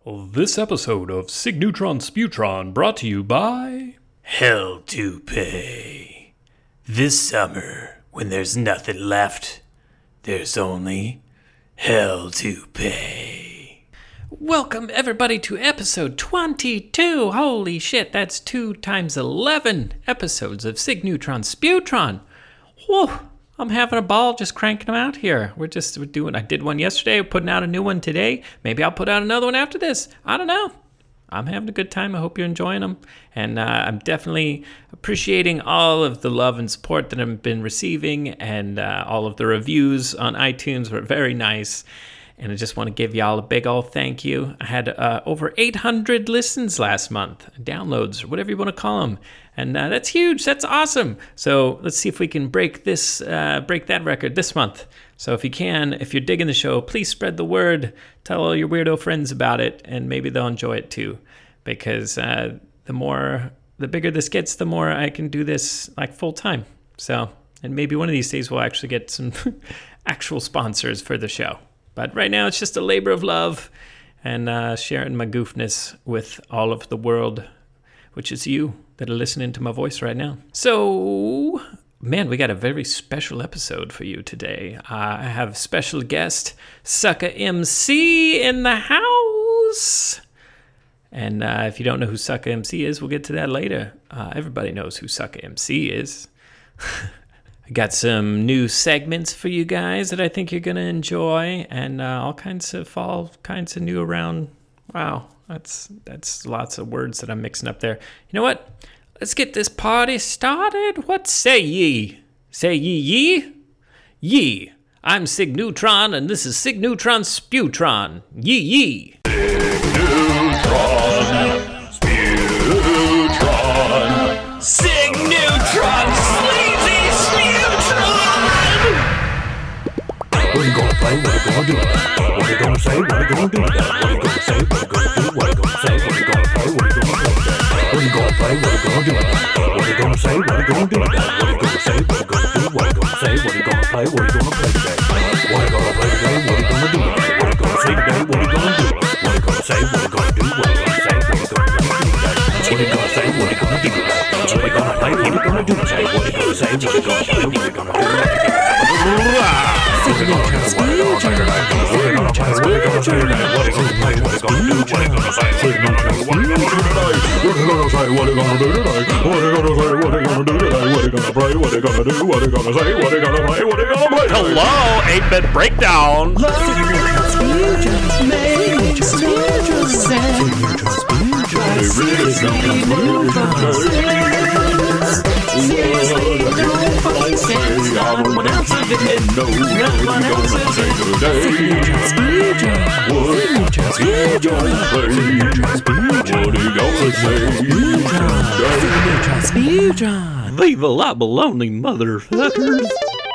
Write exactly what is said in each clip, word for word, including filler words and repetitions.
This episode of Sig Neutron Sputron brought to you by Hell to Pay. This summer, when there's nothing left, there's only hell to pay. Welcome everybody to episode twenty-two. Holy shit, that's two times eleven episodes of Sig Neutron Sputron. Whew, I'm having a ball just cranking them out here. We're just we're doing, I did one yesterday, we're putting out a new one today. Maybe I'll put out another one after this. I don't know. I'm having a good time. I hope you're enjoying them. And uh, I'm definitely appreciating all of the love and support that I've been receiving. And uh, all of the reviews on iTunes were very nice. And I just want to give y'all a big old thank you. I had uh, over eight hundred listens last month, downloads, or whatever you want to call them. And uh, that's huge. That's awesome. So let's see if we can break this, uh, break that record this month. So if you can, if you're digging the show, please spread the word. Tell all your weirdo friends about it, and maybe they'll enjoy it too. Because uh, the more, the bigger this gets, the more I can do this like full time. So, and maybe one of these days we'll actually get some actual sponsors for the show. But right now it's just a labor of love and uh, sharing my goofness with all of the world, which is you that are listening to my voice right now. So, man, we got a very special episode for you today. Uh, I have special guest, Sucker M C in the house. And uh, if you don't know who Sucker M C is, we'll get to that later. Uh, everybody knows who Sucker M C is. I got some new segments for you guys that I think you're going to enjoy, and uh, all kinds of fall kinds of new around. Wow, that's that's lots of words that I'm mixing up there. You know what? Let's get this party started. What say ye? Say ye ye? Ye. I'm Sig Neutron, and this is Sig Neutron Sputron. Ye ye. Sig Neutron Sputron. Sig Neutron Sleazy Sputron! What are you gonna play? What are you gonna do? What are you gonna say? What are you gonna do? What are you gonna say? What are you gonna do? What are you gonna say? What are you gonna play? What are you gonna play? What are you gonna play? What are you gonna do? What are you gonna say? What are you gonna do? What are you gonna say? What are you gonna do? What are you gonna say? What are you gonna play? What are you gonna play today? What are you gonna play today? What are you gonna do? What are you gonna say today? What are you gonna do? What are you gonna say? What are you gonna do? What are you gonna say? What are you gonna do today? What are you gonna say? What are you gonna do today? What are you gonna play? What are you gonna do today? What are you gonna say? What are you gonna play? What are you gonna do today? What are you gonna say? What are you gonna play? What are you gonna say? What are you gonna do today? What are you gonna play? What are you gonna do? What are you gonna say? What are you gonna do? What are you gonna do today? What are you gonna say? What are you gonna do today? What are you gonna say? What are you gonna do today? What are you gonna play? What are you gonna do? What are you gonna say? What are you gonna play? What are you gonna play? Hello, eight-Bit Breakdown. Leave a lot lonely motherfuckers.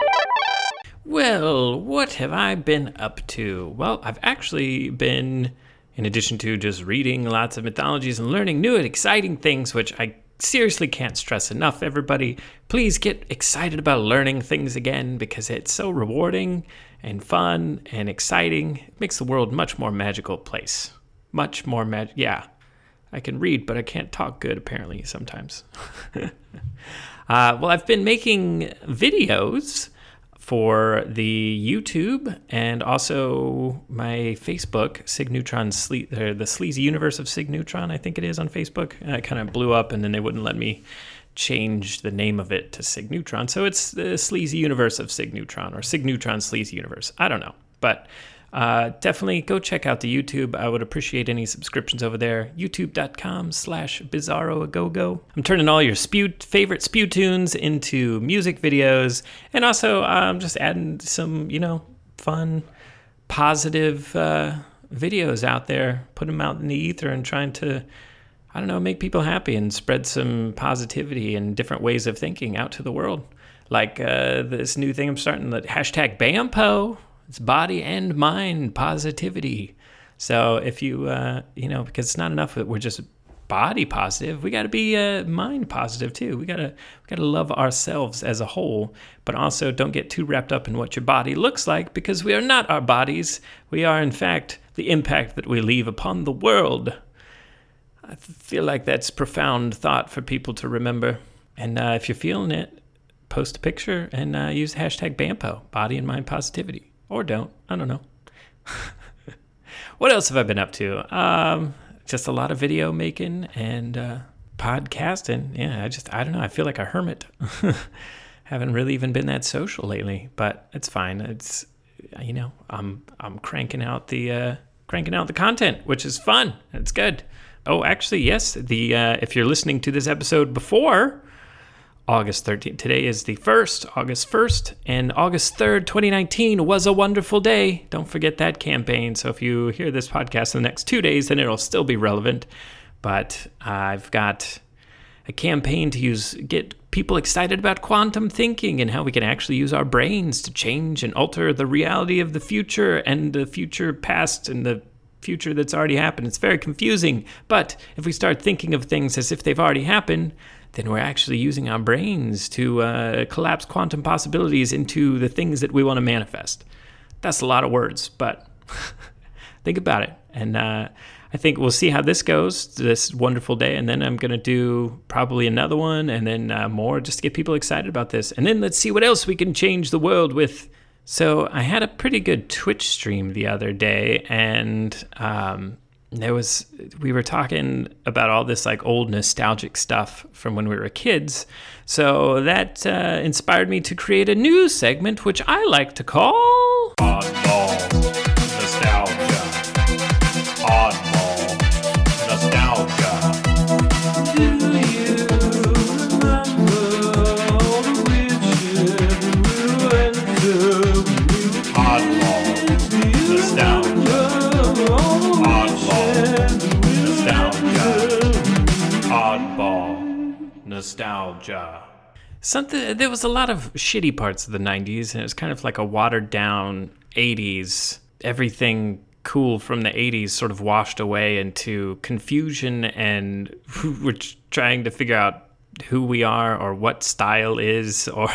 Well, what have I been up to? Well, I've actually been, in addition to just reading lots of mythologies and learning new and exciting things, which I seriously can't stress enough, everybody, please get excited about learning things again, because it's so rewarding and fun and exciting. It makes the world a much more magical place. Much more mag- yeah. I can read, but I can't talk good, apparently, sometimes. uh, well, I've been making videos for the YouTube and also my Facebook, Sig Neutron, Sle- or the Sleazy Universe of Sig Neutron, I think it is on Facebook. And I kind of blew up, and then they wouldn't let me change the name of it to Sig Neutron. So it's the Sleazy Universe of Sig Neutron, or Sig Neutron Sleazy Universe. I don't know, but uh, definitely go check out the YouTube. I would appreciate any subscriptions over there. YouTube.com slash BizarroAgogo. I'm turning all your spew favorite spew tunes into music videos, and also I'm um, just adding some, you know, fun, positive uh, videos out there, put them out in the ether and trying to, I don't know, make people happy and spread some positivity and different ways of thinking out to the world. Like uh, this new thing I'm starting, the hashtag BAMPO. It's body and mind positivity. So if you, uh, you know, because it's not enough that we're just body positive, we got to be uh, mind positive too. We got to we got to love ourselves as a whole, but also don't get too wrapped up in what your body looks like, because we are not our bodies. We are, in fact, the impact that we leave upon the world. I feel like that's profound thought for people to remember. And uh, if you're feeling it, post a picture and uh, use the hashtag BAMPO, body and mind positivity. Or don't. I don't know. What else have I been up to? Um, just a lot of video making and uh, podcasting. Yeah, I just, I don't know. I feel like a hermit. Haven't really even been that social lately, but it's fine. It's, you know, I'm I'm cranking out the uh, cranking out the content, which is fun. It's good. Oh, actually, yes. The uh, if you're listening to this episode before August thirteenth, today is the first, August first, and August third, twenty nineteen was a wonderful day. Don't forget that campaign. So if you hear this podcast in the next two days, then it'll still be relevant. But I've got a campaign to use, get people excited about quantum thinking and how we can actually use our brains to change and alter the reality of the future and the future past and the future that's already happened. It's very confusing, but if we start thinking of things as if they've already happened, then we're actually using our brains to uh, collapse quantum possibilities into the things that we want to manifest. That's a lot of words, but think about it. And uh, I think we'll see how this goes, this wonderful day, and then I'm going to do probably another one and then uh, more just to get people excited about this. And then let's see what else we can change the world with. So I had a pretty good Twitch stream the other day, and um, there was we were talking about all this like old nostalgic stuff from when we were kids. So that uh, inspired me to create a new segment, which I like to call Oddball Nostalgia. Oddball Nostalgia. Do you remember all the witches we went to? Oddball Nostalgia. Oddball Nostalgia. Something, there was a lot of shitty parts of the nineties, and it was kind of like a watered down eighties. Everything cool from the eighties sort of washed away into confusion, and we're trying to figure out who we are or what style is. Or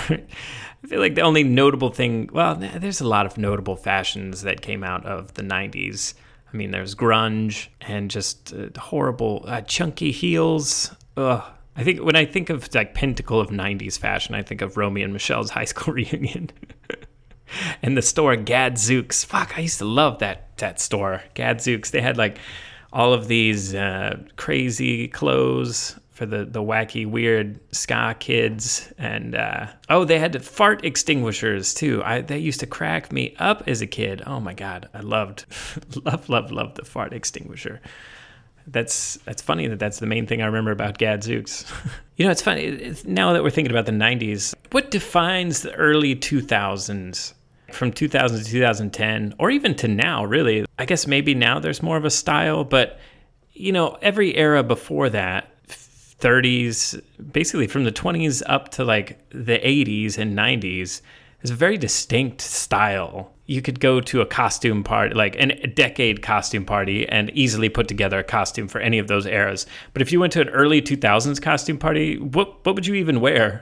I feel like the only notable thing, well, there's a lot of notable fashions that came out of the nineties. I mean, there's grunge and just uh, horrible uh, chunky heels. Ugh. I think when I think of like pinnacle of nineties fashion, I think of Romy and Michelle's high school reunion. And the store Gadzooks. Fuck, I used to love that that store, Gadzooks. They had like all of these uh, crazy clothes for the, the wacky, weird ska kids. And, uh, oh, they had fart extinguishers, too. I They used to crack me up as a kid. Oh, my God. I loved, love, love, love the fart extinguisher. That's that's funny that that's the main thing I remember about Gadzooks. You know, it's funny. It's, now that we're thinking about the nineties, what defines the early two thousands? From two thousand to two thousand ten, or even to now, really? I guess maybe now there's more of a style, but, you know, every era before that, thirties, basically from the twenties up to like the eighties and nineties, is a very distinct style. You could go to a costume party, like an, a decade costume party, and easily put together a costume for any of those eras. But if you went to an early two thousands costume party, what what would you even wear?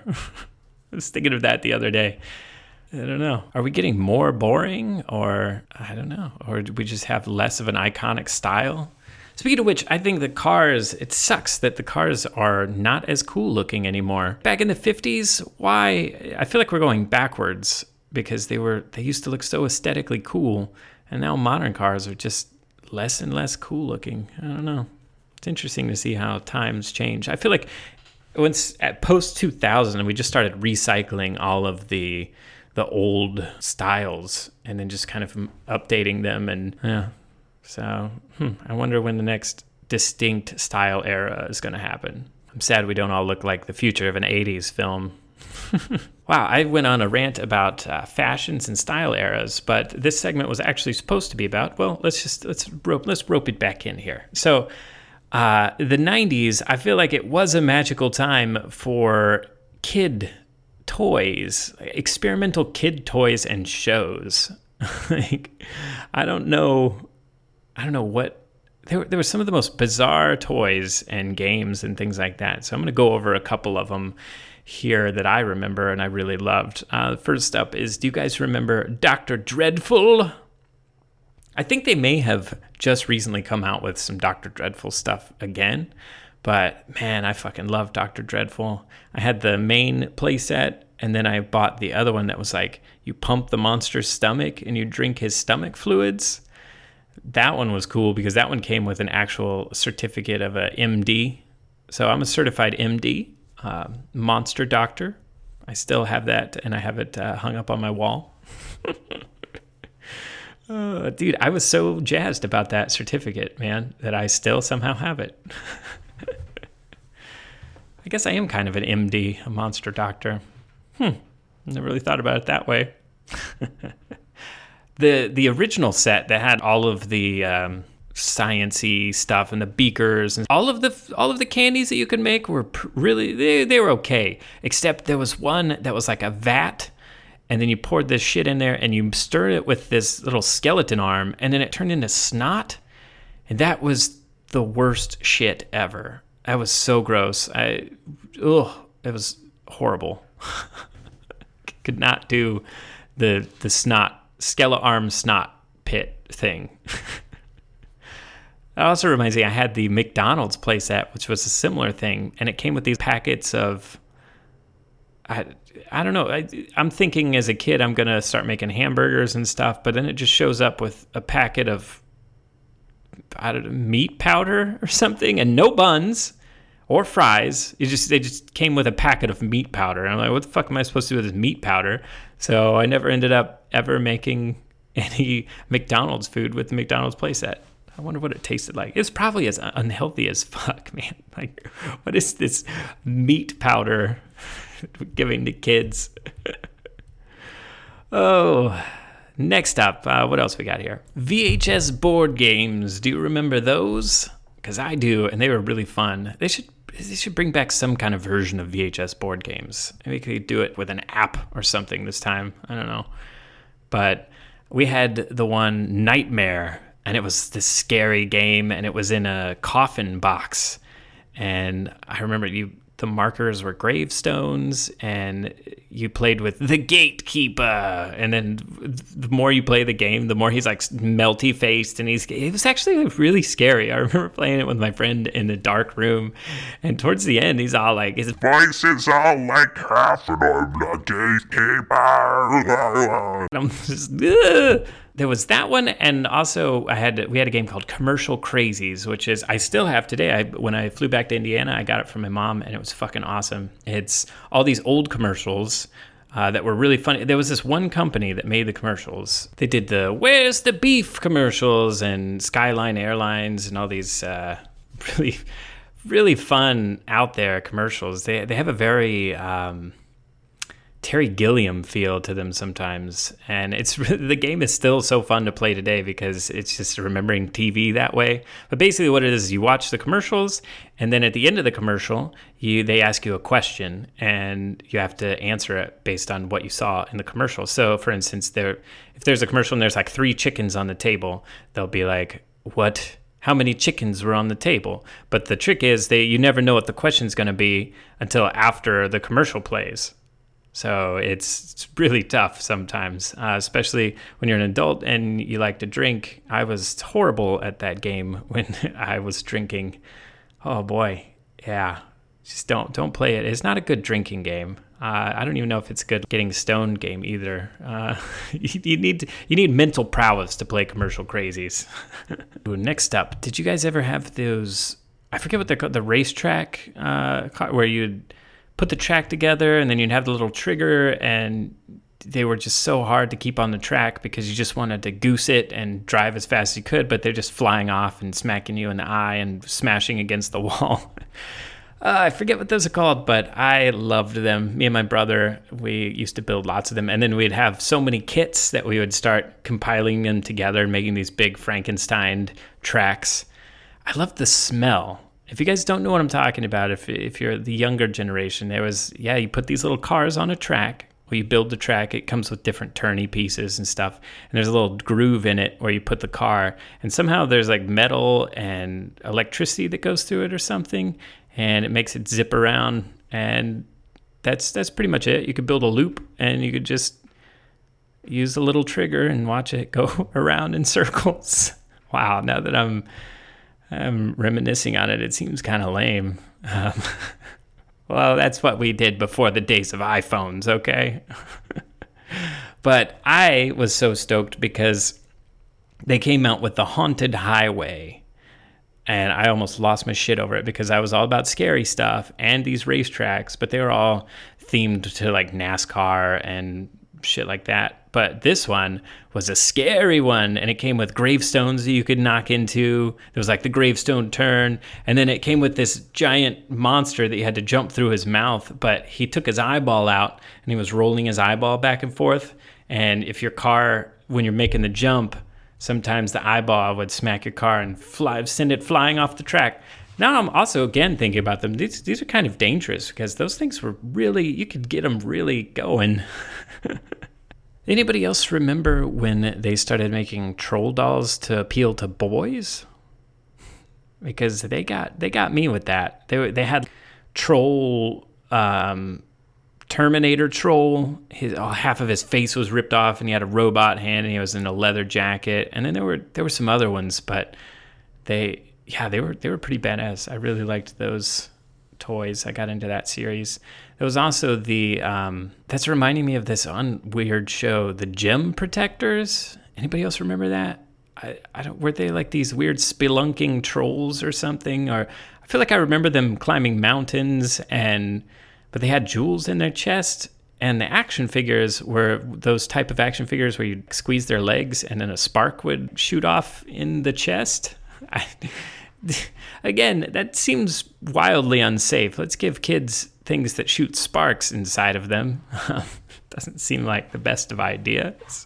I was thinking of that the other day. I don't know. Are we getting more boring, or I don't know, or do we just have less of an iconic style? Speaking of which, I think the cars, it sucks that the cars are not as cool looking anymore. Back in the fifties, why? I feel like we're going backwards because they were they used to look so aesthetically cool, and now modern cars are just less and less cool looking. I don't know. It's interesting to see how times change. I feel like once at post two thousand, we just started recycling all of the the old styles and then just kind of updating them, and yeah. So hmm, I wonder when the next distinct style era is going to happen. I'm sad we don't all look like the future of an eighties film. Wow, I went on a rant about uh, fashions and style eras, but this segment was actually supposed to be about, well, let's just let's rope let's rope it back in here. So uh, the nineties, I feel like it was a magical time for kid toys, experimental kid toys and shows. Like, I don't know, I don't know what. There were, there were some of the most bizarre toys and games and things like that. So I'm going to go over a couple of them here that I remember and I really loved. Uh, first up is, do you guys remember Doctor Dreadful? I think they may have just recently come out with some Doctor Dreadful stuff again. But man, I fucking love Doctor Dreadful. I had the main playset, and then I bought the other one that was like, you pump the monster's stomach and you drink his stomach fluids. That one was cool because that one came with an actual certificate of a M D. So I'm a certified M D, uh, monster doctor. I still have that, and I have it uh, hung up on my wall. uh, dude, I was so jazzed about that certificate, man, that I still somehow have it. I guess I am kind of an M D, a monster doctor. Hmm, never really thought about it that way. the The original set that had all of the um, science-y stuff and the beakers and all of the all of the candies that you could make were pr- really they they were okay. Except there was one that was like a vat, and then you poured this shit in there and you stirred it with this little skeleton arm, and then it turned into snot, and that was the worst shit ever. That was so gross. I, ugh, it was horrible. Could not do the the snot, skele arm snot pit thing. That also reminds me, I had the McDonald's playset, which was a similar thing, and it came with these packets of, I, I don't know, I, I'm thinking as a kid I'm going to start making hamburgers and stuff, but then it just shows up with a packet of, I don't know, meat powder or something, and no buns or fries. It just they just came with a packet of meat powder. And I'm like, what the fuck am I supposed to do with this meat powder? So I never ended up ever making any McDonald's food with the McDonald's playset. I wonder what it tasted like. It's probably as unhealthy as fuck, man. Like, what is this meat powder giving to kids? Oh, next up, uh, what else we got here? V H S board games. Do you remember those? Because I do, and they were really fun. They should they should bring back some kind of version of V H S board games. Maybe we could do it with an app or something this time. I don't know. But we had the one Nightmare, and it was this scary game, and it was in a coffin box. And I remember you the markers were gravestones, and you played with the gatekeeper. And then the more you play the game, the more he's like melty faced, and he's it was actually really scary. I remember playing it with my friend in a dark room, and towards the end, he's all like, his voice is all like half and I'm the gatekeeper. I'm just, ugh. There was that one, and also I had we had a game called Commercial Crazies, which is I still have today. I when I flew back to Indiana, I got it from my mom, and it was fucking awesome. It's all these old commercials uh, that were really funny. There was this one company that made the commercials. They did the "Where's the Beef" commercials and Skyline Airlines and all these uh, really, really fun out there commercials. They they have a very um, Terry Gilliam feel to them sometimes, and it's the game is still so fun to play today because it's just remembering T V that way. But basically what it is, you watch the commercials, and then at the end of the commercial, you they ask you a question, and you have to answer it based on what you saw in the commercial. So for instance, there if there's a commercial and there's like three chickens on the table, they'll be like, what how many chickens were on the table? But the trick is they you never know what the question's going to be until after the commercial plays. So it's, it's really tough sometimes, uh, especially when you're an adult and you like to drink. I was horrible at that game when I was drinking. Oh boy, yeah. Just don't don't play it. It's not a good drinking game. Uh, I don't even know if it's a good getting stoned game either. Uh, you, you need you need mental prowess to play Commercial Crazies. Next up, did you guys ever have those? I forget what they're called. The racetrack uh, where you'd put the track together, and then you'd have the little trigger, and they were just so hard to keep on the track because you just wanted to goose it and drive as fast as you could, but they're just flying off and smacking you in the eye and smashing against the wall. uh, I forget what those are called, but I loved them. Me and my brother, we used to build lots of them, and then we'd have so many kits that we would start compiling them together and making these big Frankenstein tracks. I loved the smell. If you guys don't know what I'm talking about, if if you're the younger generation, there was, yeah, you put these little cars on a track, or you build the track, it comes with different turny pieces and stuff, and there's a little groove in it where you put the car, and somehow there's like metal and electricity that goes through it or something, and it makes it zip around, and that's that's pretty much it. You could build a loop, and you could just use a little trigger and watch it go around in circles. Wow, now that I'm I'm reminiscing on it, it seems kind of lame. Um, well, that's what we did before the days of iPhones, okay? But I was so stoked because they came out with the Haunted Highway, and I almost lost my shit over it because I was all about scary stuff and these racetracks, but they were all themed to like NASCAR and shit like that. But this one was a scary one, and it came with gravestones that you could knock into. There was like the gravestone turn, and then it came with this giant monster that you had to jump through his mouth, but he took his eyeball out and he was rolling his eyeball back and forth. And if your car, when you're making the jump, sometimes the eyeball would smack your car and fly, send it flying off the track. Now I'm also, again, thinking about them. These, these are kind of dangerous because those things were really, you could get them really going. Anybody else remember when they started making troll dolls to appeal to boys? Because they got they got me with that. They they had troll, um, Terminator troll. His oh, half of his face was ripped off, and he had a robot hand, and he was in a leather jacket. And then there were there were some other ones, but they yeah they were they were pretty badass. I really liked those toys. I got into that series. There was also the, um, that's reminding me of this un- weird show, the Gem Protectors. Anybody else remember that? I, I don't, were they like these weird spelunking trolls or something? Or I feel like I remember them climbing mountains, and, but they had jewels in their chest. And the action figures were those type of action figures where you'd squeeze their legs and then a spark would shoot off in the chest. I, again, that seems wildly unsafe. Let's give kids things that shoot sparks inside of them. Doesn't seem like the best of ideas.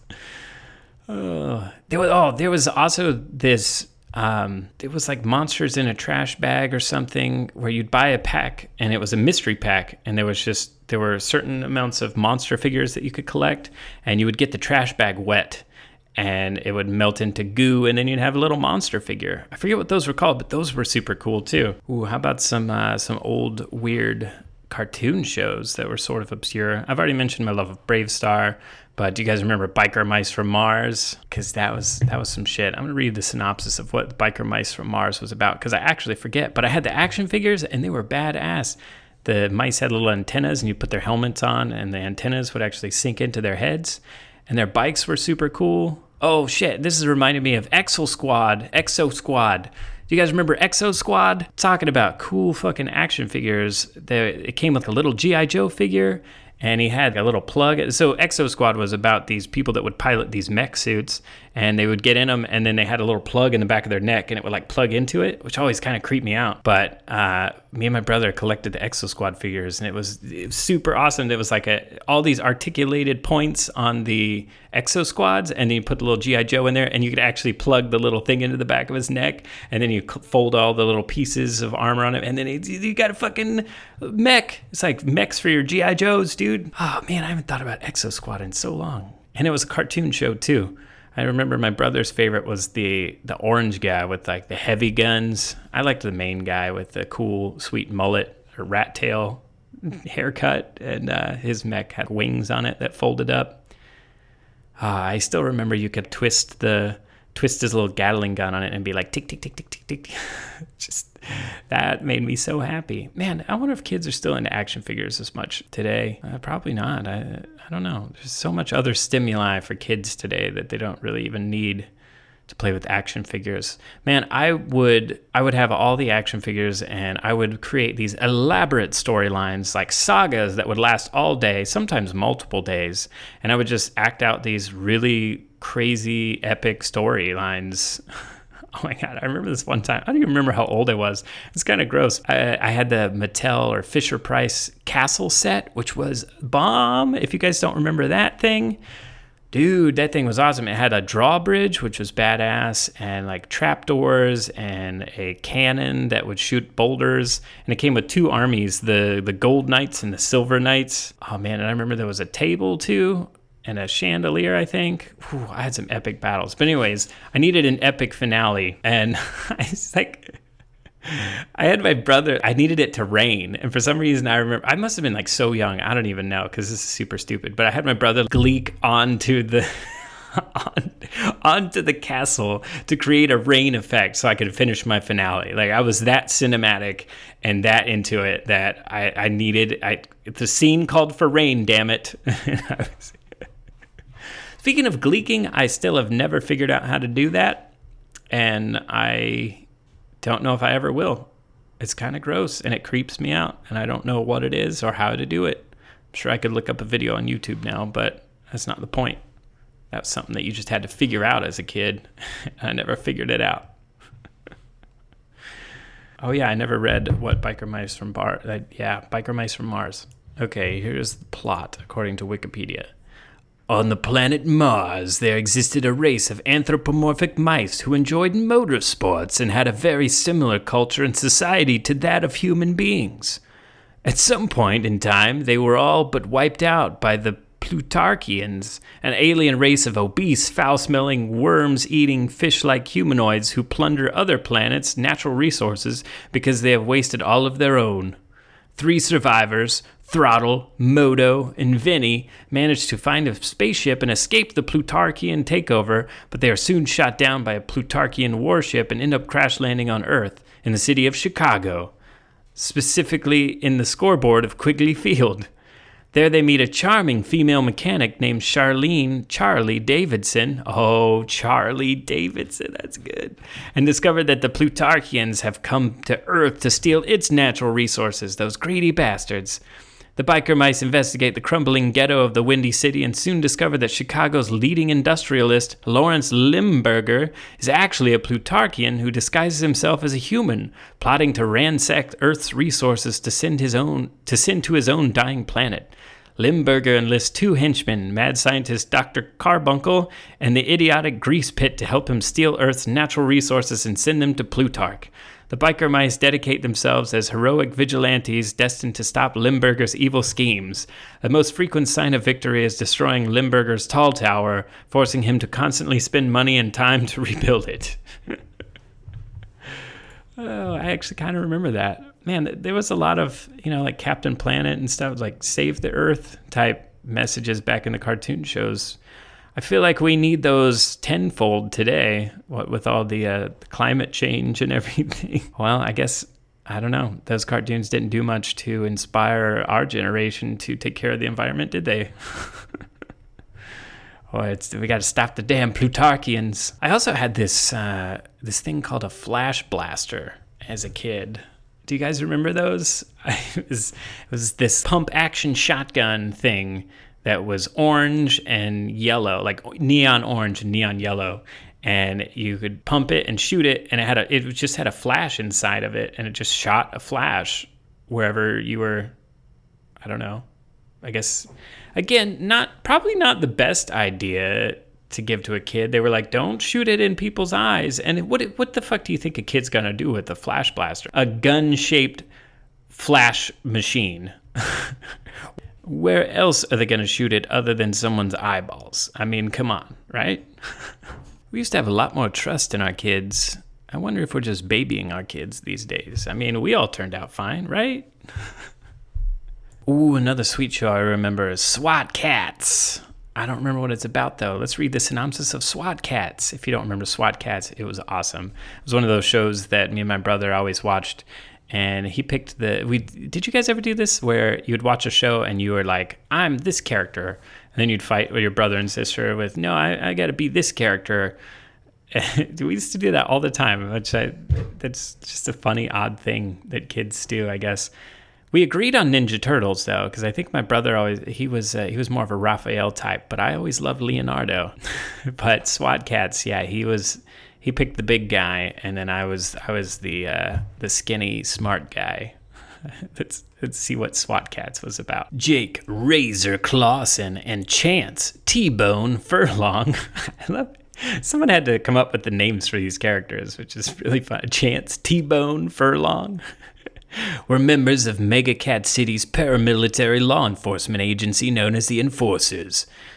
Uh, there was, oh, there was also this, um, it was like Monsters in a Trash Bag or something, where you'd buy a pack, and it was a mystery pack, and there was just, there were certain amounts of monster figures that you could collect, and you would get the trash bag wet, and it would melt into goo, and then you'd have a little monster figure. I forget what those were called, but those were super cool too. Ooh, how about some uh, some old weird cartoon shows that were sort of obscure? I've already mentioned my love of Brave Star, but do you guys remember Biker Mice from Mars? Because that was that was some shit. I'm gonna read the synopsis of what Biker Mice from Mars was about, because I actually forget. But I had the action figures, and they were badass. The mice had little antennas, and you put their helmets on, and the antennas would actually sink into their heads, and their bikes were super cool. Oh shit, this is reminding me of Exo Squad, Exo Squad. Do you guys remember Exo Squad? Talking about cool fucking action figures. There, it came with a little G I Joe figure, and he had a little plug. So Exo Squad was about these people that would pilot these mech suits, and they would get in them, and then they had a little plug in the back of their neck, and it would like plug into it, which always kind of creeped me out. But uh, me and my brother collected the Exo Squad figures, and it was, it was super awesome. It was like a, all these articulated points on the Exo Squads, and then you put the little G I Joe in there, and you could actually plug the little thing into the back of his neck, and then you fold all the little pieces of armor on it, and then it, you got a fucking mech. It's like mechs for your G I Joes, dude. Oh man, I haven't thought about Exo Squad in so long. And it was a cartoon show too. I remember my brother's favorite was the the orange guy with like the heavy guns. I liked the main guy with the cool sweet mullet or rat tail haircut, and uh, his mech had wings on it that folded up. Uh, I still remember you could twist the twist his little Gatling gun on it and be like tick tick tick tick tick tick. Just that made me so happy. Man, I wonder if kids are still into action figures as much today. Uh, probably not. I I don't know. There's so much other stimuli for kids today that they don't really even need to play with action figures. Man, I would I would have all the action figures, and I would create these elaborate storylines, like sagas that would last all day, sometimes multiple days, and I would just act out these really crazy epic storylines. Oh my God, I remember this one time. I don't even remember how old I was. It's kind of gross. I, I had the Mattel or Fisher-Price castle set, which was bomb. If you guys don't remember that thing, dude, that thing was awesome. It had a drawbridge, which was badass, and like trapdoors and a cannon that would shoot boulders. And it came with two armies, the, the Gold Knights and the Silver Knights. Oh man, and I remember there was a table too, and a chandelier, I think. Whew, I had some epic battles. But anyways, I needed an epic finale. And I was like, I had my brother, I needed it to rain. And for some reason, I remember, I must have been like so young. I don't even know because this is super stupid. But I had my brother gleek onto the, on, onto the castle to create a rain effect so I could finish my finale. Like I was that cinematic and that into it that I, I needed, I, the scene called for rain, damn it. was, Speaking of gleeking, I still have never figured out how to do that. And I don't know if I ever will. It's kind of gross and it creeps me out and I don't know what it is or how to do it. I'm sure I could look up a video on YouTube now, but that's not the point. That's something that you just had to figure out as a kid. I never figured it out. Oh yeah, I never read What Biker Mice from Bar. Uh, yeah, Biker Mice from Mars. Okay, here's the plot according to Wikipedia. On the planet Mars, there existed a race of anthropomorphic mice who enjoyed motorsports and had a very similar culture and society to that of human beings. At some point in time, they were all but wiped out by the Plutarchians, an alien race of obese, foul-smelling, worms-eating, fish-like humanoids who plunder other planets' natural resources because they have wasted all of their own. Three survivors, Throttle, Modo, and Vinny, managed to find a spaceship and escape the Plutarchian takeover, but they are soon shot down by a Plutarchian warship and end up crash landing on Earth in the city of Chicago, specifically in the scoreboard of Quigley Field. There they meet a charming female mechanic named Charlene Charlie Davidson. Oh, Charlie Davidson, that's good. And discover that the Plutarchians have come to Earth to steal its natural resources, those greedy bastards. The biker mice investigate the crumbling ghetto of the Windy City and soon discover that Chicago's leading industrialist, Lawrence Limburger, is actually a Plutarchian who disguises himself as a human, plotting to ransack Earth's resources to send his own to send to his own dying planet. Limburger enlists two henchmen, mad scientist Doctor Carbuncle and the idiotic Grease Pit, to help him steal Earth's natural resources and send them to Plutarch. The biker mice dedicate themselves as heroic vigilantes destined to stop Limburger's evil schemes. The most frequent sign of victory is destroying Limburger's tall tower, forcing him to constantly spend money and time to rebuild it. Oh, I actually kind of remember that. Man, there was a lot of, you know, like Captain Planet and stuff, like Save the Earth type messages back in the cartoon shows. I feel like we need those tenfold today, what with all the uh, climate change and everything. Well, I guess, I don't know. Those cartoons didn't do much to inspire our generation to take care of the environment, did they? Oh, it's, we got to stop the damn Plutarchians. I also had this uh, this thing called a flash blaster as a kid. Do you guys remember those? it, was, it was this pump action shotgun thing that was orange and yellow, like neon orange and neon yellow. And you could pump it and shoot it, and it had a it just had a flash inside of it, and it just shot a flash wherever you were. I don't know. I guess, again, not probably not the best idea to give to a kid. They were like, don't shoot it in people's eyes. And what what the fuck do you think a kid's gonna do with a flash blaster? A gun-shaped flash machine. Where else are they gonna shoot it other than someone's eyeballs? I mean, come on, right? We used to have a lot more trust in our kids. I wonder if we're just babying our kids these days. I mean, we all turned out fine, right? Ooh, another sweet show I remember is SWAT Kats. I don't remember what it's about, though. Let's read the synopsis of SWAT Kats. If you don't remember SWAT Kats, it was awesome. It was one of those shows that me and my brother always watched, and he picked the... We Did you guys ever do this, where you would watch a show and you were like, I'm this character, and then you'd fight with your brother and sister with, no, I, I got to be this character. We used to do that all the time, which I, that's just a funny, odd thing that kids do, I guess. We agreed on Ninja Turtles, though, because I think my brother always, he was uh, he was more of a Raphael type, but I always loved Leonardo. But SWAT Kats, yeah, he was, he picked the big guy, and then I was I was the uh, the skinny, smart guy. let's, let's see what SWAT Kats was about. Jake Razor Clausen and Chance T-Bone Furlong. I love it. Someone had to come up with the names for these characters, which is really fun. Chance T-Bone Furlong. Were members of Mega Cat City's paramilitary law enforcement agency known as the Enforcers.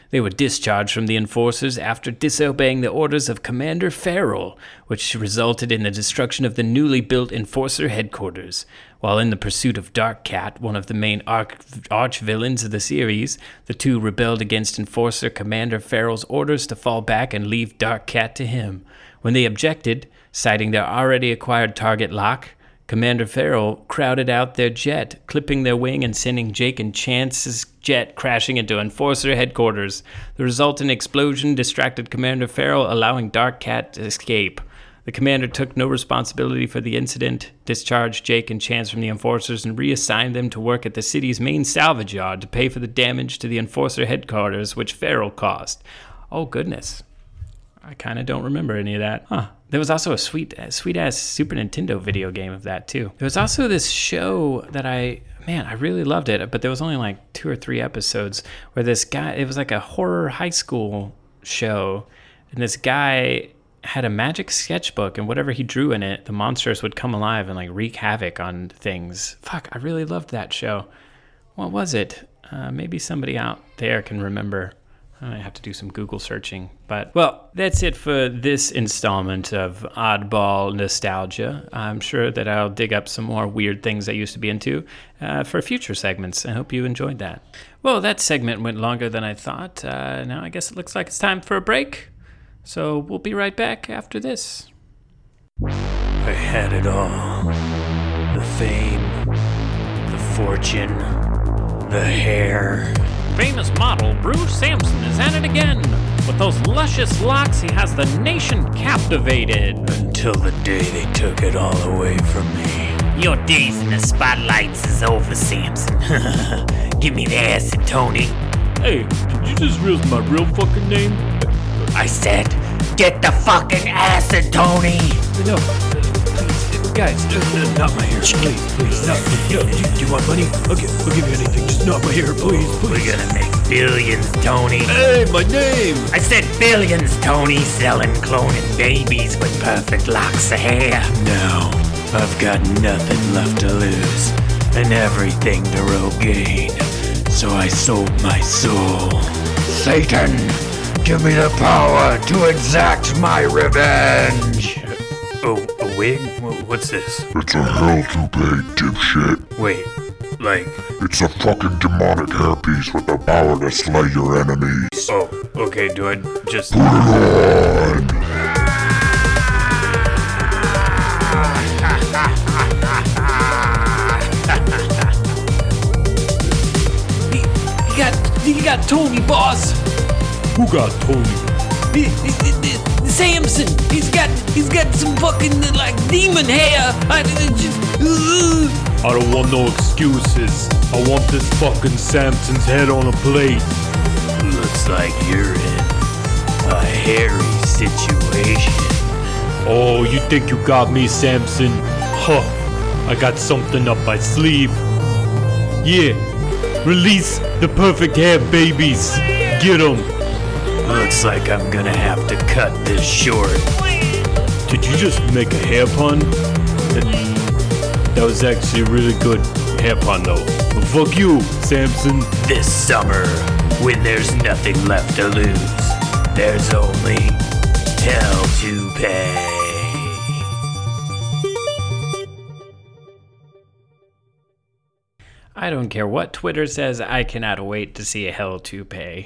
They were discharged from the Enforcers after disobeying the orders of Commander Farrell, which resulted in the destruction of the newly built Enforcer headquarters. While in the pursuit of Dark Cat, one of the main arch, arch villains of the series, the two rebelled against Enforcer Commander Farrell's orders to fall back and leave Dark Cat to him. When they objected, citing their already acquired target lock, Commander Farrell crowded out their jet, clipping their wing and sending Jake and Chance's jet crashing into Enforcer headquarters. The resultant explosion distracted Commander Farrell, allowing Dark Cat to escape. The commander took no responsibility for the incident, discharged Jake and Chance from the Enforcers, and reassigned them to work at the city's main salvage yard to pay for the damage to the Enforcer headquarters, which Farrell caused. Oh, goodness. I kind of don't remember any of that. Huh. There was also a sweet, sweet-ass Super Nintendo video game of that, too. There was also this show that I, man, I really loved it, but there was only like two or three episodes where this guy, it was like a horror high school show, and this guy had a magic sketchbook, and whatever he drew in it, the monsters would come alive and like wreak havoc on things. Fuck, I really loved that show. What was it? Uh, maybe somebody out there can remember. I might have to do some Google searching. But, well, that's it for this installment of Oddball Nostalgia. I'm sure that I'll dig up some more weird things I used to be into uh, for future segments. I hope you enjoyed that. Well, that segment went longer than I thought. Uh, now I guess it looks like it's time for a break. So we'll be right back after this. I had it all. The fame, the fortune, the hair. Famous model Bruce Sampson is at it again. With those luscious locks, he has the nation captivated. Until the day they took it all away from me. Your days in the spotlights is over, Samson. Give me the acid, Tony. Hey, did you just realize my real fucking name? I said, get the fucking acid, Tony. No, please, guys, uh, not my hair, please, please, not me. No, do, do you want money? Okay, I'll give you anything, just not my hair, please, please. We're gonna make billions, Tony. Hey, my name! I said billions, Tony, selling cloning babies with perfect locks of hair. Now, I've got nothing left to lose, and everything to regain. So I sold my soul. Satan, give me the power to exact my revenge! Oh, a wig? What's this? It's a hell to pay, dipshit. Wait, like... It's a fucking demonic hairpiece with the power to slay your enemies. Oh, okay, do I just... Put it on! He, he got, he got Tony, boss. Who got Tony? He, he, he, Samson. He's got, he's got some fucking like demon hair. I just. Uh. I don't want no excuses. I want this fucking Samson's head on a plate. Looks like you're in a hairy situation. Oh, you think you got me, Samson? Huh. I got something up my sleeve. Yeah. Release the perfect hair babies. Get them. Looks like I'm gonna have to cut this short. Did you just make a hair pun? That, that was actually a really good hair pun though. But fuck you, Samson. This summer, when there's nothing left to lose, there's only hell to pay. I don't care what Twitter says, I cannot wait to see a hell to pay.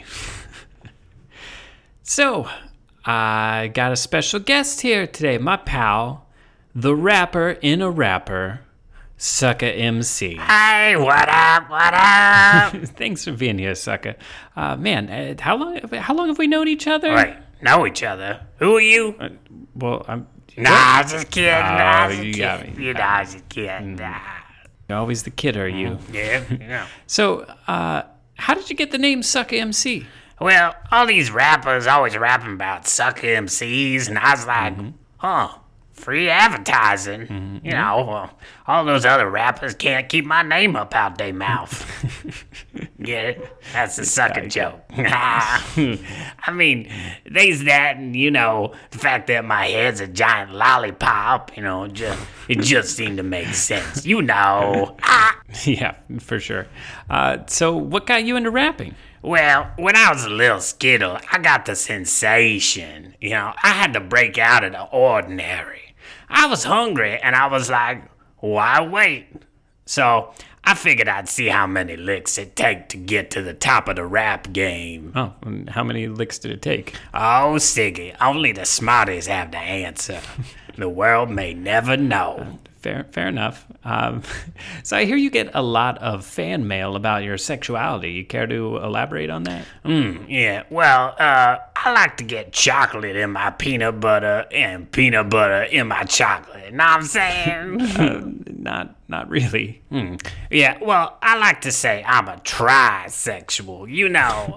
So, I got a special guest here today, my pal, the rapper in a rapper, Sucker M C. Hey, what up, what up? Thanks for being here, Sucker. Uh, man, uh, how long how long have we known each other? Wait, know each other? Who are you? Uh, well, I'm... Nah, I was just kidding. Nah, I was you just got kidding. me. You know, I was just kidding. Nah. You're always the kid, are you? Yeah, yeah. So, uh, how did you get the name Sucker M C? Well, all these rappers always rapping about sucker M Cs, and I was like, mm-hmm. huh, free advertising. Mm-hmm. You know, well, all those other rappers can't keep my name up out their mouth. Get it? That's a sucker joke. I mean, there's that, and, you know, the fact that my head's a giant lollipop, you know, just, it just seemed to make sense. You know. Yeah, for sure. Uh, so what got you into rapping? Well, when I was a little skittle, I got the sensation. You know, I had to break out of the ordinary. I was hungry, and I was like, why wait? So I figured I'd see how many licks it take to get to the top of the rap game. Oh, and how many licks did it take? Oh, Siggy, only the smarties have the answer. The world may never know. Fair, fair enough. Um, so I hear you get a lot of fan mail about your sexuality. You care to elaborate on that? Mm, yeah, well, uh, I like to get chocolate in my peanut butter and peanut butter in my chocolate. Know what I'm saying? uh, not, not really. Mm. Yeah, well, I like to say I'm a trisexual. You know,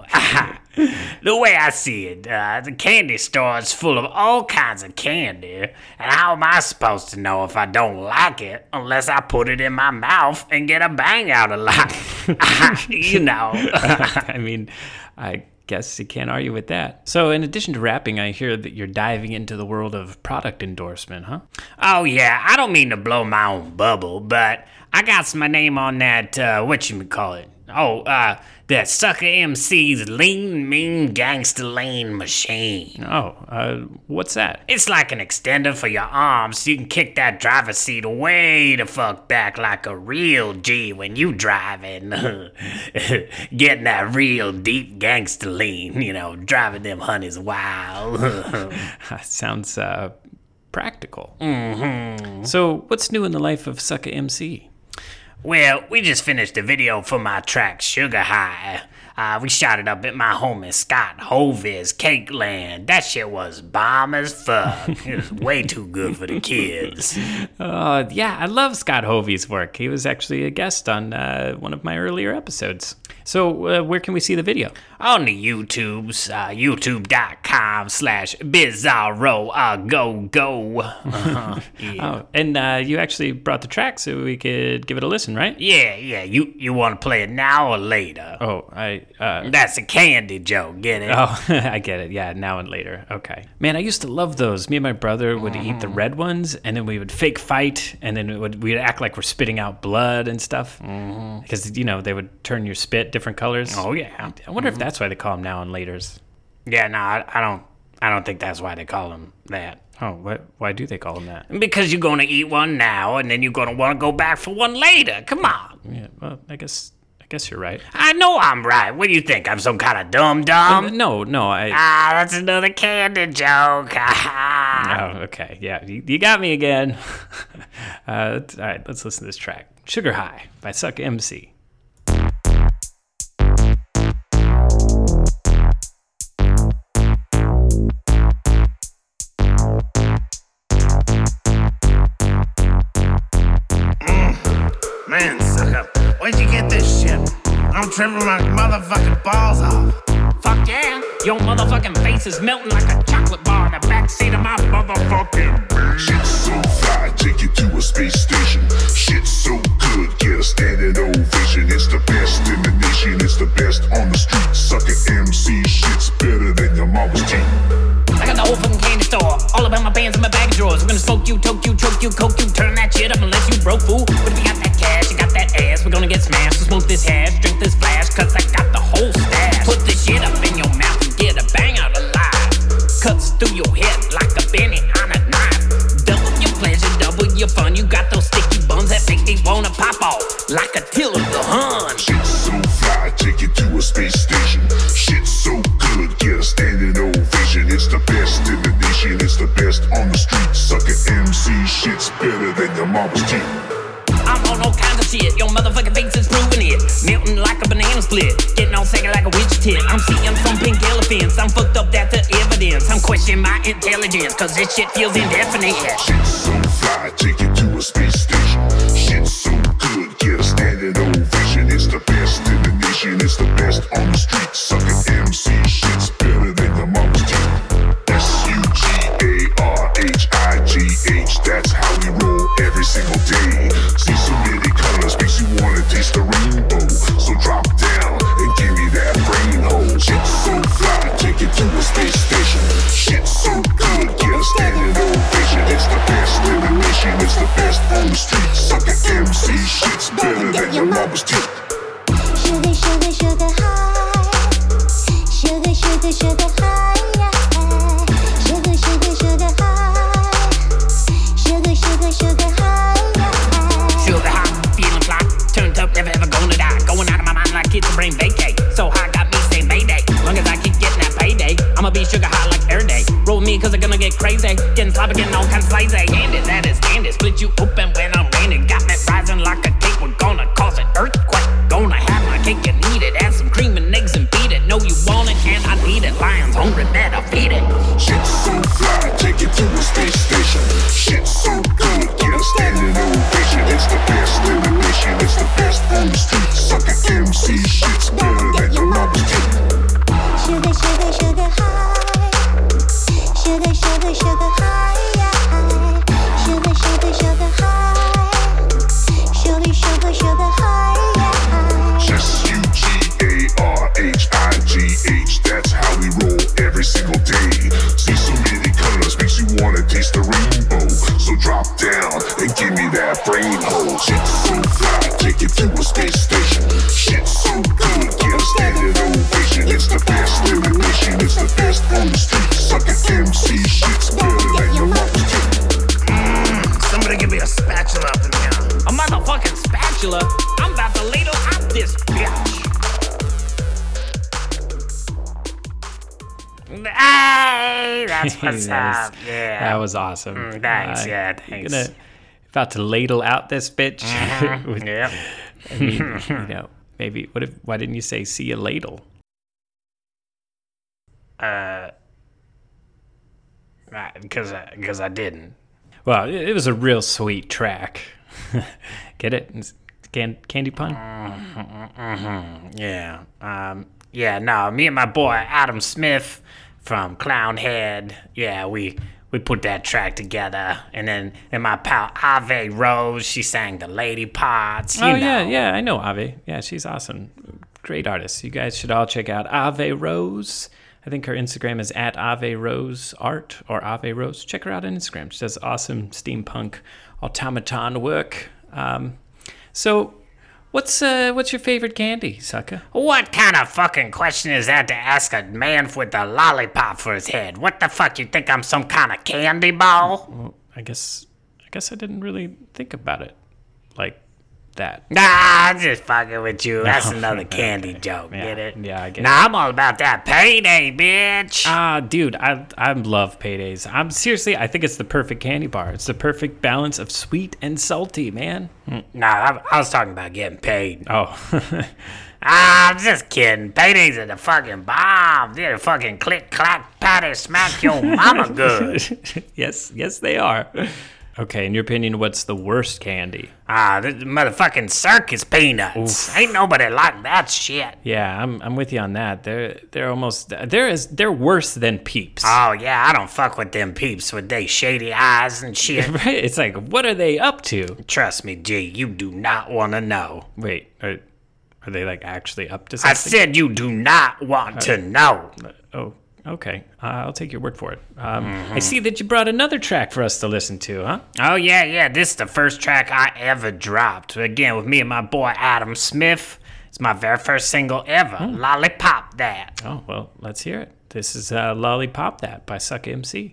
the way I see it, uh, the candy store is full of all kinds of candy, and how am I supposed to know if I don't like it unless I put it in my mouth and get a bang out of life? You know. I mean, I guess you can't argue with that. So in addition to rapping, I hear that you're diving into the world of product endorsement, huh? Oh, yeah, I don't mean to blow my own bubble, but I got my name on that, uh, what you call it? Oh, uh, that Sucker M C's Lean Mean Gangster Lean Machine. Oh, uh, what's that? It's like an extender for your arms so you can kick that driver's seat way the fuck back like a real G when you driving. Getting that real deep gangster lean, you know, driving them honeys wild. Sounds, uh, practical. Mm-hmm. So what's new in the life of Sucker M C? Well, we just finished a video for my track Sugar High. Uh, we shot it up at my homie Scott Hovey's Cake Land. That shit was bomb as fuck. It was way too good for the kids. Uh, yeah, I love Scott Hovey's work. He was actually a guest on uh, one of my earlier episodes. So uh, where can we see the video? On the YouTubes, uh, youtube.com slash bizarro uh, go go. Uh-huh. Yeah. Oh, and uh, you actually brought the track so we could give it a listen, right? Yeah, yeah. You you want to play it now or later? Oh, I... Uh, That's a candy joke, get it? Oh, I get it. Yeah, now and later. Okay. Man, I used to love those. Me and my brother would mm-hmm. eat the red ones, and then we would fake fight, and then it would, we'd act like we're spitting out blood and stuff. Mm-hmm. Because, you know, they would turn your spit different colors. Oh, yeah. I wonder mm-hmm. if that's why they call them now and laters. Yeah, no, I, I don't I don't think that's why they call them that. Oh, what? Why do they call them that? Because you're going to eat one now, and then you're going to want to go back for one later. Come on. Yeah, well, I guess... I guess you're right. I know I'm right. What do you think? I'm some kind of dumb dumb? Uh, no, no, I... Ah, that's another candy joke. Oh, okay. Yeah, you, you got me again. uh, all right, let's listen to this track. Sugar High by Suck M C. Man, sucker, where'd you get this shit? I'm tripping my motherfucking balls off. Fuck yeah, your motherfucking face is melting like a chocolate bar in the backseat of my motherfucking Shit's so fly, take you to a space station. Shit's so good, get a standing ovation. It's the best in the nation, it's the best on the street. Sucker M C, shit's better than your mama's teeth. I got the whole fucking candy store, all about my bands and my bag of drawers. We're gonna smoke you, toke you, choke you, coke you, turn that shit up unless you broke, fool. But if you got that cash, you got that ass, we're gonna get smashed. So smoke this hash, drink this flash, cause I got the whole stash. Put this shit up in your mouth and get a bang out alive. Cuts through your head like a Benny on a knife. Double your pleasure, double your fun. You got those sticky buns that make me wanna pop off like a till of the hun. Shit's so fly, take you to a space station. Shit's so good, get a standing ovation. It's the best in the nation, it's the best on the street. Sucker M C, shit's better than your mama's teeth. I'm on all kinds of shit, your motherfucking face is proving it. Melting like a banana split, getting all second like a witch tit. I'm seeing some pink elephants, I'm fucked up, that's the evidence. I'm questioning my intelligence, cause this shit feels indefinite. Shit's so fly, take you to a space station. Shit's so good, get a standing ovation. It's the best in the nation, it's the best on the street. Sucker M C, shit's better than your mama's teeth. S U G A R H I G H, that's how we roll every single day. See so many colors, makes you wanna taste the rainbow. So drop down and give me that brain hole. Shit's so fly, take you to a space station. Shit's so good, get a standing ovation. It's the best in the nation, it's the best on the street. Sucker M C shit's better than your mama's teeth. Sugar, sugar, sugar high. Sugar, sugar, sugar high. Sugar, sugar, sugar high. Sugar, sugar, sugar high. Sugar high, feeling fly. Turned up, never ever gonna die. Going out of my mind like it's a brain vacay. So high, got me saying mayday. Long as I keep getting that payday, I'ma be sugar high like every day. Roll with me cause I'm gonna get crazy. Getting sloppy, getting all kinds of lazy. And it, that is, and it. Split you open when I'm raining. Got me rising like a cake. We're gonna cause an earthquake. Gonna have my cake and eat it. Add some cream and eggs and beat it. Know you want it and I need it. Lions hungry, better feed it. Shit's so fly, take it to a space station. Shit's so good, get a standing ovation. It's the best in the nation, it's the best on the street. Sucker M C shit's better than your mama's teeth. Sugar, sugar, sugar high. Sugar, sugar, sugar high. Sugar, sugar, sugar high. Sugar, sugar, sugar high. Just U G A R H I G H, that's how we roll every single day. See so many colors, makes you wanna taste the rainbow. So drop down and give me that brain hole. Shit's so fly, take it to a space station. Shit's so good, get a standing ovation. It's the best in the nation, it's the best on the street. Sucker M C shit's better than your mama's teeth. Mmm, somebody give me a spatula up in here. A motherfucking spatula? I'm about to ladle out this bitch. Hey, that's what's That up. was- Yeah. That was awesome. Mm, thanks, Uh, yeah, you're thanks. Gonna, about to ladle out this bitch. With- Yep. I mean, you know, maybe. What if? Why didn't you say see a ladle? Uh, because I, because I didn't. Well, it, it was a real sweet track. Get it? It's Can, candy pun? Yeah. Um. Yeah. No. Me and my boy Adam Smith from Clownhead. Yeah. We we put that track together, and then and my pal Ave Rose. She sang the lady parts. You Oh know. yeah, yeah, I know Ave. Yeah, she's awesome. Great artist. You guys should all check out Ave Rose. I think her Instagram is at Ave Rose Art or Ave Rose. Check her out on Instagram. She does awesome steampunk automaton work. Um, so, what's uh, what's your favorite candy, sucker? What kind of fucking question is that to ask a man with a lollipop for his head? What the fuck, you think I'm some kind of candy ball? Well, I guess I guess I didn't really think about it like that. Nah, I'm just fucking with you. That's another candy Okay. joke, Yeah. get it? Yeah, I get Nah, I'm all about that payday, bitch. Ah, dude, I I love paydays. I'm seriously, I think it's the perfect candy bar. It's the perfect balance of sweet and salty, man. nah, I, I was talking about getting paid. Oh, Ah, I'm just kidding. Paydays are the fucking bomb. They're the fucking click, clack, patty, smack your mama good. yes, yes, they are. Okay, in your opinion, what's the worst candy? Ah, this motherfucking circus peanuts. Ain't nobody like that shit. Yeah, I'm I'm with you on that. They're they're almost they're as they're worse than Peeps. Oh, yeah, I don't fuck with them peeps with they shady eyes and shit. Right? It's like, what are they up to? Trust me, G, you do not want to know. Wait, are, are they like actually up to I something? said you do not want to know. Oh, okay. Uh, I'll take your word for it. Um, I see that you brought another track for us to listen to, huh? Oh, yeah, yeah, this is the first track I ever dropped. Again, with me and my boy Adam Smith. It's my very first single ever. Lollipop that. Oh, well, let's hear it. This is uh, Lollipop That by Sucker M C.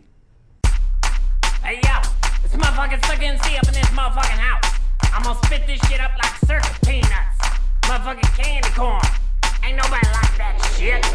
Hey, yo, it's motherfucking Sucker M C up in this motherfucking house. I'm gonna spit this shit up like circus peanuts. Motherfucking candy corn. Ain't nobody like that shit.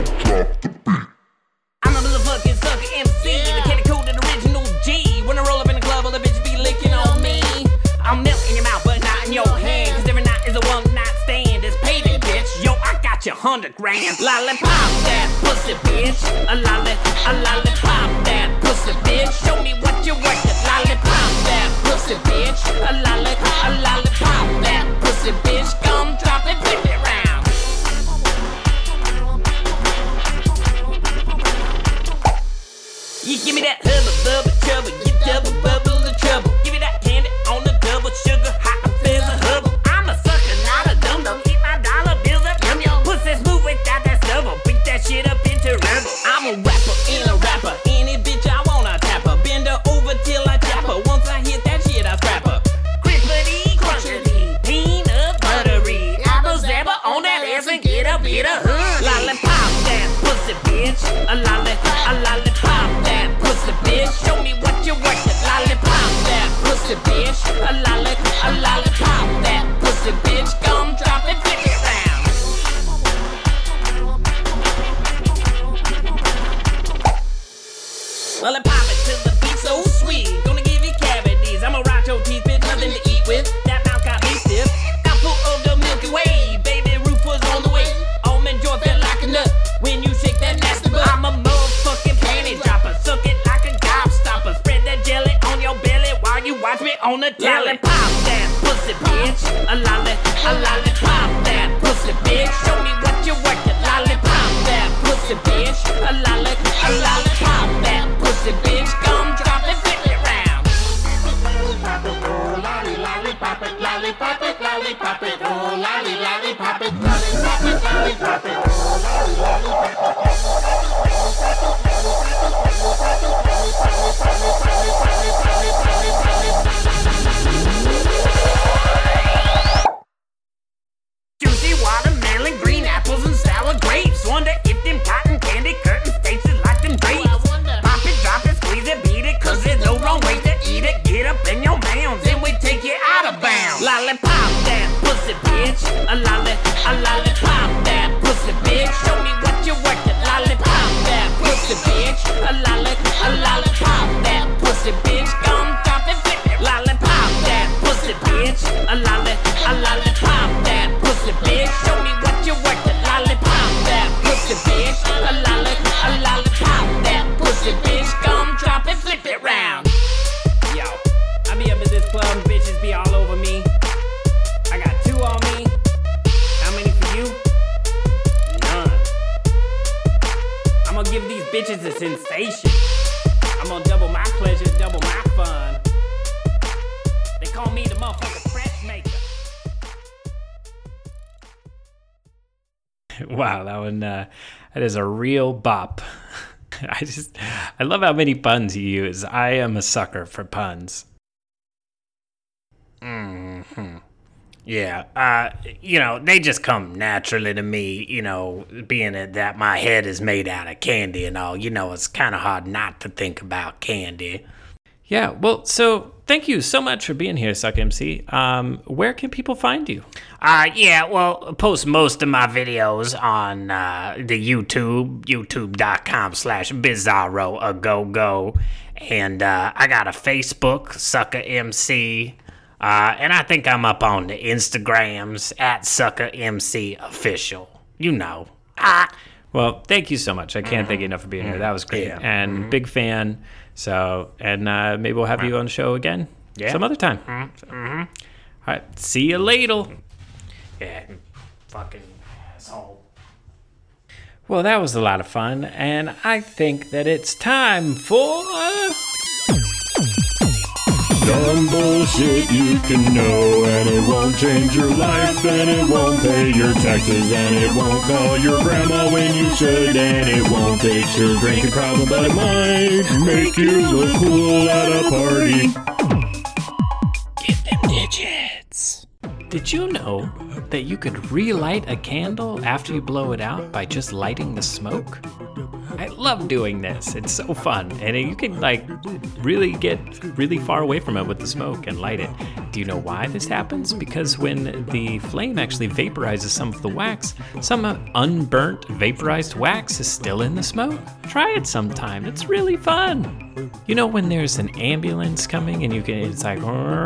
I'm a motherfucking Sucker M C, the candy coated original G. When I roll up in the club, all the bitches be licking on me. I'll melt in your mouth, but not in your hand. Cause every night is a one night stand. It's payday, bitch. Yo, I got you hundred grand. Lollipop that pussy, bitch. A lolly, a lollipop that pussy, bitch. Show me what you're worth. Lollipop that pussy, bitch. A lolly, a lollipop that pussy, bitch. Come drop it, flip it round. You give me that hubba bubba trouble, you double bubble the trouble. Give me that candy on the double sugar, hot and fizz a hubble. I'm a sucker, not a dum dum. Keep my dollar bills up, yum yum. Pussy smooth without that stubble, beat that shit up into rubble. I'm a rapper in a rapper, any bitch I wanna tap her. Bend her over till I tap her. Once I hit that shit, I scrap her. Chris put pussy, bitch. A lolly, a lollipop that pussy, bitch. Show me what you work at, lollipop that pussy, bitch. A lolly, a lollipop that pussy, bitch. Come drop it, flip it round. Lolly, lollipop it, lollipop it, lollipop it. Oh, lolly, lollipop it, lollipop it, lollipop it. Oh, lolly, lollipop it. Juicy watermelon, green apples, and sour grapes. Wonder if them cotton candy curtains tasted like them grapes. Pop it, drop it, squeeze it, beat it, cause there's no wrong way to eat it. Get up in your mounds and we take you out of bounds. Lollipop that pussy, bitch. A lolly, a lollipop that pussy, bitch. Show me what you work at, lollipop that pussy, bitch. A lolly, a lollipop that pussy, bitch. Come drop it, flip it. Lollipop that pussy, bitch. A lolly, a lollipop that pussy, bitch. Show me what you work at, lollipop that pussy, bitch. A lolly, a lollipop that pussy, bitch. Come drop it, flip it round. Yo, I be up at this club and bitches be all over me. I got two on me. How many for you? None. I'm gonna give these bitches a sensation. I'm gonna double my pleasure, double my fun. They call me the motherfucking fresh maker. Wow, that one, uh, that is a real bop. I just, I love how many puns you use. I am a sucker for puns. Mm-hmm. Yeah, uh, you know, they just come naturally to me, you know, being that my head is made out of candy and all. You know, it's kind of hard not to think about candy. Yeah, well, so thank you so much for being here, Suck M C. Um, where can people find you? Uh, yeah, well, I post most of my videos on uh, the YouTube, youtube.com slash Bizarro a go go. And uh, I got a Facebook, Sucker M C. Uh, and I think I'm up on the Instagrams at Sucker M C Official. You know. Ah. Well, thank you so much. I can't thank you enough for being here. That was great. Yeah. And Mm-hmm. big fan. So, and uh, maybe we'll have you on the show again Yeah. some other time. Mm-hmm. All right. See you later. Yeah, fucking asshole. Well, that was a lot of fun. And I think that it's time for... Dumb bullshit you can know, and it won't change your life, and it won't pay your taxes, and it won't call your grandma when you should, and it won't fix your drinking problem, but it might make you look cool at a party. Give them digits. Did you know that you could relight a candle after you blow it out by just lighting the smoke? I love doing this. It's so fun. And you can like really get really far away from it with the smoke and light it. Do you know why this happens? Because when the flame actually vaporizes some of the wax, some unburnt vaporized wax is still in the smoke. Try it sometime. It's really fun. You know when there's an ambulance coming and you can, it's like,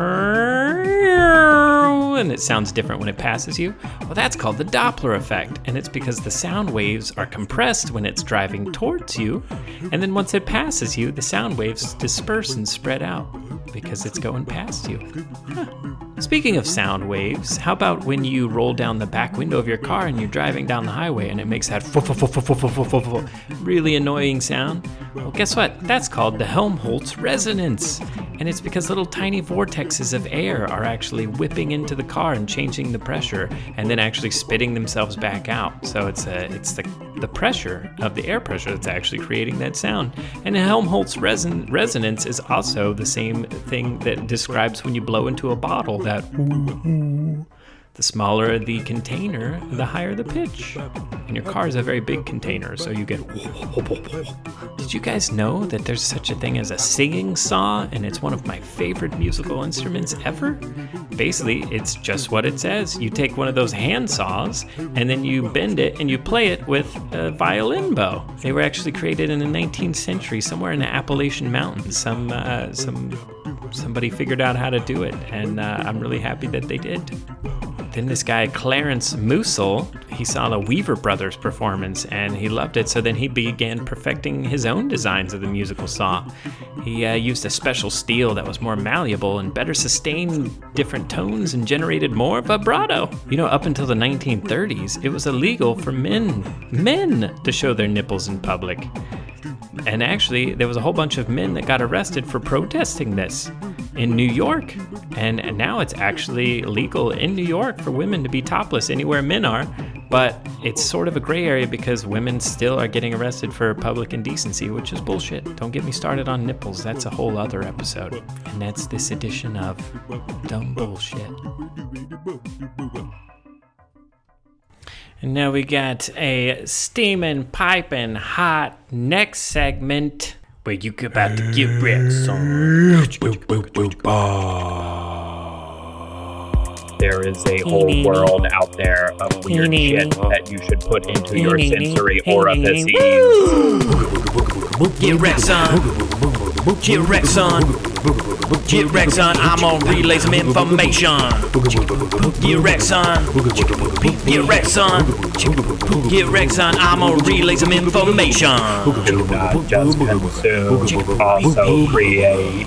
and it sounds different when it passes you? Well, that's called the Doppler effect, and it's because the sound waves are compressed when it's driving towards you, and then once it passes you, the sound waves disperse and spread out because it's going past you. Huh. Speaking of sound waves, how about when you roll down the back window of your car and you're driving down the highway and it makes that really annoying sound? Well, guess what? That's called the Helmholtz resonance. And it's because little tiny vortexes of air are actually whipping into the car and changing the pressure and then actually spitting themselves back out. So it's a, it's the, the pressure of the air pressure that's actually creating that sound. And the Helmholtz reson- resonance is also the same thing that describes when you blow into a bottle, that ooh, ooh. The smaller the container, the higher the pitch. And your car is a very big container, so you get... Did you guys know that there's such a thing as a singing saw, and it's one of my favorite musical instruments ever? Basically, it's just what it says. You take one of those hand saws, and then you bend it, and you play it with a violin bow. They were actually created in the nineteenth century, somewhere in the Appalachian Mountains. Some, uh, some, somebody figured out how to do it, and uh, I'm really happy that they did. then this guy, Clarence Musil, he saw the Weaver Brothers performance and he loved it. So then he began perfecting his own designs of the musical saw. He uh, used a special steel that was more malleable and better sustained different tones and generated more vibrato. You know, up until the nineteen thirties, it was illegal for men, men to show their nipples in public. And actually, there was a whole bunch of men that got arrested for protesting this in New York. And, and now it's actually legal in New York for women to be topless anywhere men are. But it's sort of a gray area because women still are getting arrested for public indecency, which is bullshit. Don't get me started on nipples. That's a whole other episode. And that's this edition of Dumb Bullshit. And now we got a steaming, piping hot next segment where you about to get wrecked, son. There is a whole world out there of weird shit that you should put into your sensory orifices. Get wrecked, son. Get wrecked, son. Get wrecked, son. I'm on relay some information. Get wrecked, son. Get wrecked, son. Get wrecked, son. I'm on relay some information. Do not just consume, also create.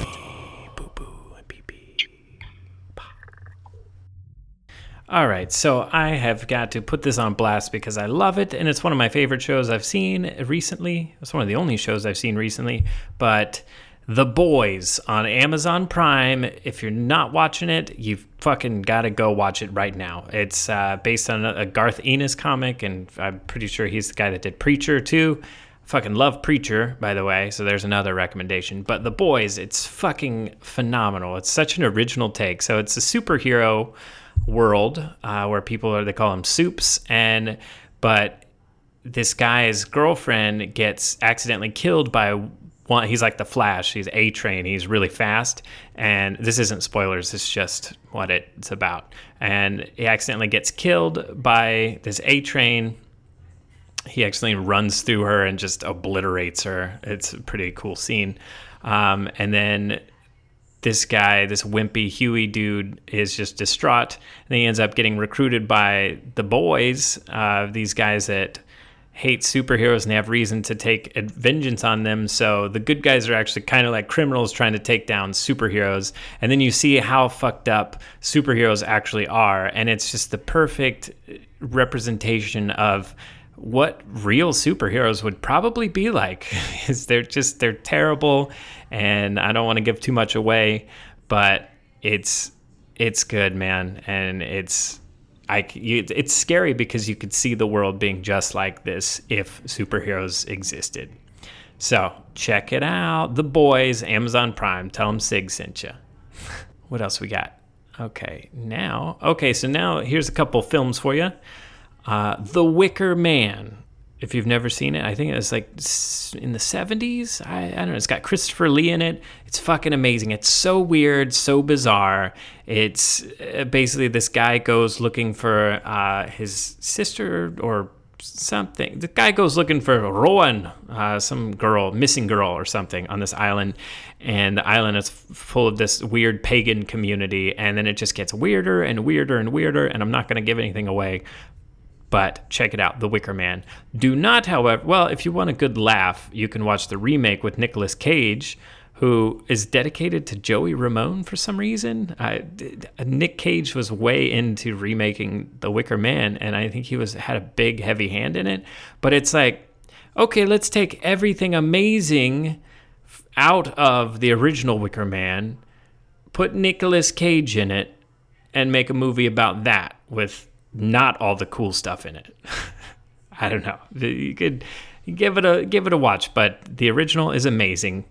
All right, so I have got to put this on blast because I love it, and it's one of my favorite shows I've seen recently. It's one of the only shows I've seen recently, but The Boys on Amazon Prime. If you're not watching it, you've fucking got to go watch it right now. It's uh, based on a, a Garth Ennis comic, and I'm pretty sure he's the guy that did Preacher, too. Fucking love Preacher, by the way, so there's another recommendation. But The Boys, it's fucking phenomenal. It's such an original take. So it's a superhero world uh, where people are, they call them soups, and but this guy's girlfriend gets accidentally killed by one. He's like the Flash. He's A-Train. He's really fast, and this isn't spoilers. It's just what it's about. And he accidentally gets killed by this A-Train. He accidentally runs through her and just obliterates her. It's a pretty cool scene. Um, and then this guy, this wimpy Huey dude, is just distraught. And he ends up getting recruited by the boys, uh, these guys that hate superheroes and they have reason to take vengeance on them. So the good guys are actually kind of like criminals trying to take down superheroes. And then you see how fucked up superheroes actually are. And it's just the perfect representation of what real superheroes would probably be like. Is they're just they're terrible, and I don't want to give too much away, but it's it's good, man, and it's I you, it's scary because you could see the world being just like this if superheroes existed. So check it out, The Boys, Amazon Prime. Tell them Sig sent you. What else we got? Okay, now okay, so now here's a couple films for you. Uh, The Wicker Man. If you've never seen it, I think it was like in the seventies. I, I don't know. It's got Christopher Lee in it. It's fucking amazing. It's so weird, so bizarre. It's uh, basically this guy goes looking for uh, his sister or something. The guy goes looking for Rowan, uh, some girl, missing girl or something on this island. And the island is f- full of this weird pagan community. And then it just gets weirder and weirder and weirder. And I'm not going to give anything away. But check it out, The Wicker Man. Do not, however, well, if you want a good laugh, you can watch the remake with Nicolas Cage, who is dedicated to Joey Ramone for some reason. I, Nick Cage was way into remaking The Wicker Man, and I think he was had a big, heavy hand in it. But it's like, okay, let's take everything amazing out of the original Wicker Man, put Nicolas Cage in it, and make a movie about that with not all the cool stuff in it. I don't know. You could give it a give it a watch, but the original is amazing.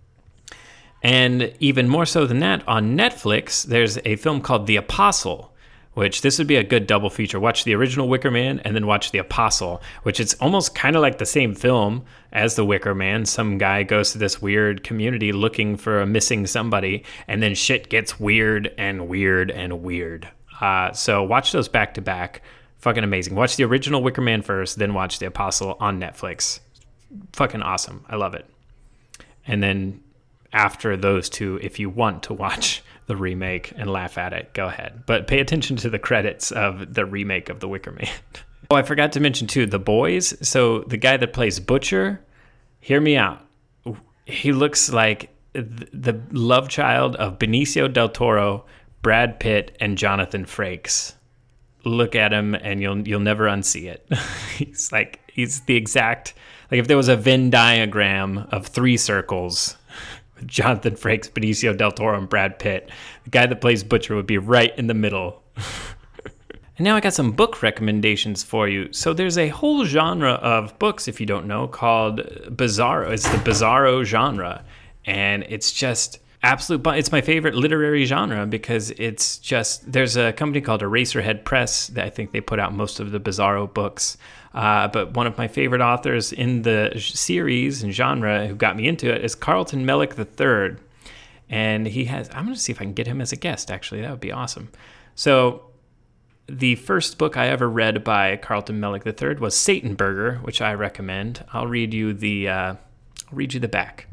And even more so than that, on Netflix, there's a film called The Apostle, which this would be a good double feature. Watch the original Wicker Man and then watch The Apostle, which is almost kind of like the same film as The Wicker Man. Some guy goes to this weird community looking for a missing somebody, and then shit gets weird and weird and weird. Uh, so watch those back to back. Fucking amazing. Watch the original Wicker Man first, then watch The Apostle on Netflix. Fucking awesome. I love it. And then after those two, if you want to watch The the remake and laugh at it, go ahead. But pay attention to the credits of the remake of The Wicker Man. Oh, I forgot to mention, too, The Boys. So the guy that plays Butcher, hear me out. He looks like the love child of Benicio del Toro, Brad Pitt, and Jonathan Frakes. Look at him, and you'll you'll never unsee it. He's like he's the exact like if there was a Venn diagram of three circles, with Jonathan Frakes, Benicio del Toro, and Brad Pitt, the guy that plays Butcher would be right in the middle. And now I got some book recommendations for you. So there's a whole genre of books, if you don't know, called Bizarro. It's the Bizarro genre, and it's just absolute. It's my favorite literary genre because it's just. There's a company called Eraserhead Press that I think they put out most of the Bizarro books. Uh, but one of my favorite authors in the series and genre who got me into it is Carlton Mellick the third, and he has. I'm going to see if I can get him as a guest. Actually, that would be awesome. So. The first book I ever read by Carlton Mellick the third was Satan Burger, which I recommend. I'll read you the uh, I'll read you the back.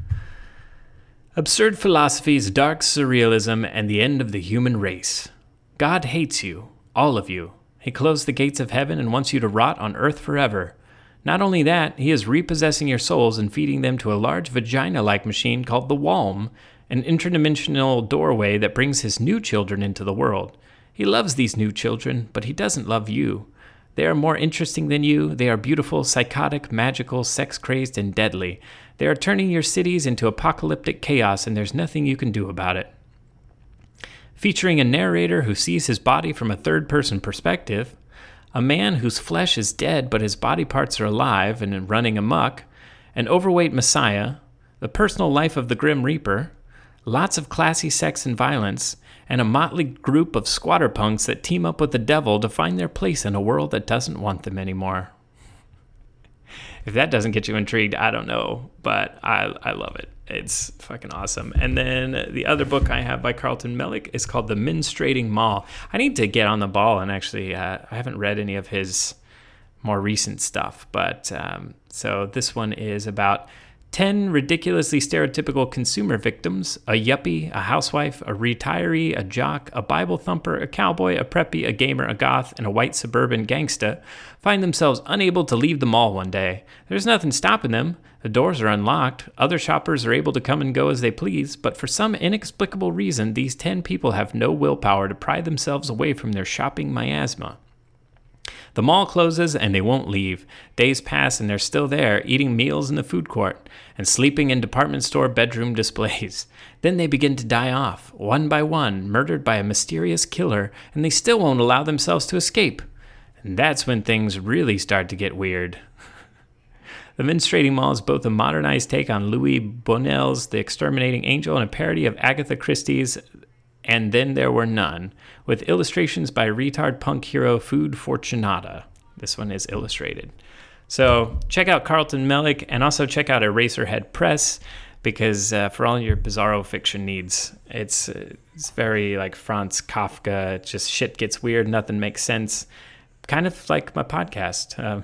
Absurd philosophies, dark surrealism, and the end of the human race. God hates you, all of you. He closed the gates of heaven and wants you to rot on earth forever. Not only that, he is repossessing your souls and feeding them to a large vagina-like machine called the Walm, an interdimensional doorway that brings his new children into the world. He loves these new children, but he doesn't love you. They are more interesting than you. They are beautiful, psychotic, magical, sex-crazed, and deadly. They are turning your cities into apocalyptic chaos, and there's nothing you can do about it. Featuring a narrator who sees his body from a third-person perspective, a man whose flesh is dead but his body parts are alive and running amok, an overweight messiah, the personal life of the Grim Reaper, lots of classy sex and violence, and a motley group of squatter punks that team up with the devil to find their place in a world that doesn't want them anymore. If that doesn't get you intrigued, I don't know, but I I love it. It's fucking awesome. And then the other book I have by Carlton Mellick is called The Menstruating Mall. I need to get on the ball and actually, uh, I haven't read any of his more recent stuff, but um, so this one is about ten ridiculously stereotypical consumer victims, a yuppie, a housewife, a retiree, a jock, a Bible thumper, a cowboy, a preppy, a gamer, a goth, and a white suburban gangsta, find themselves unable to leave the mall one day. There's nothing stopping them. The doors are unlocked. Other shoppers are able to come and go as they please, but for some inexplicable reason, these ten people have no willpower to pry themselves away from their shopping miasma. The mall closes and they won't leave. Days pass and they're still there, eating meals in the food court and sleeping in department store bedroom displays. Then they begin to die off, one by one, murdered by a mysterious killer, and they still won't allow themselves to escape. And that's when things really start to get weird. The Menstruating Mall is both a modernized take on Louis Bonnell's The Exterminating Angel and a parody of Agatha Christie's And Then There Were None, with illustrations by retard punk hero Food Fortunata. This one is illustrated. So check out Carlton Mellick and also check out Eraserhead Press because uh, for all your Bizarro fiction needs, it's uh, it's very like Franz Kafka. Just shit gets weird, nothing makes sense. Kind of like my podcast. Um,